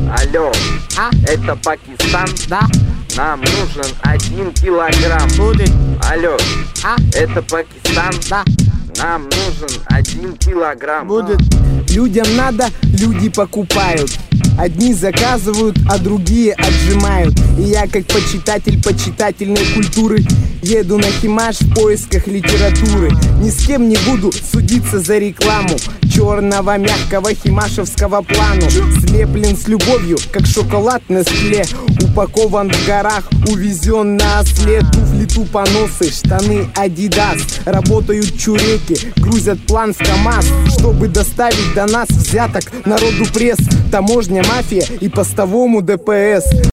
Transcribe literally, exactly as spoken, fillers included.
Алло, А? это Пакистан? Да, Нам нужен один килограмм. будет. Алло, А? это Пакистан? Да, Нам нужен один килограмм. будет. Людям надо, люди покупают. Одни заказывают, а другие отжимают. И я, как почитатель почитательной культуры, еду на Химаш в поисках литературы. Ни с кем не буду судиться за рекламу черного мягкого химашевского плану. Слеплен с любовью, как шоколад на скле. Упакован в горах, увезен на осле. Туфли тупоносы, штаны Адидас. Работают чуреки, грузят план в КамАЗ. Чтобы доставить до нас взяток народу пресс, таможня, мафия и постовому ДПС.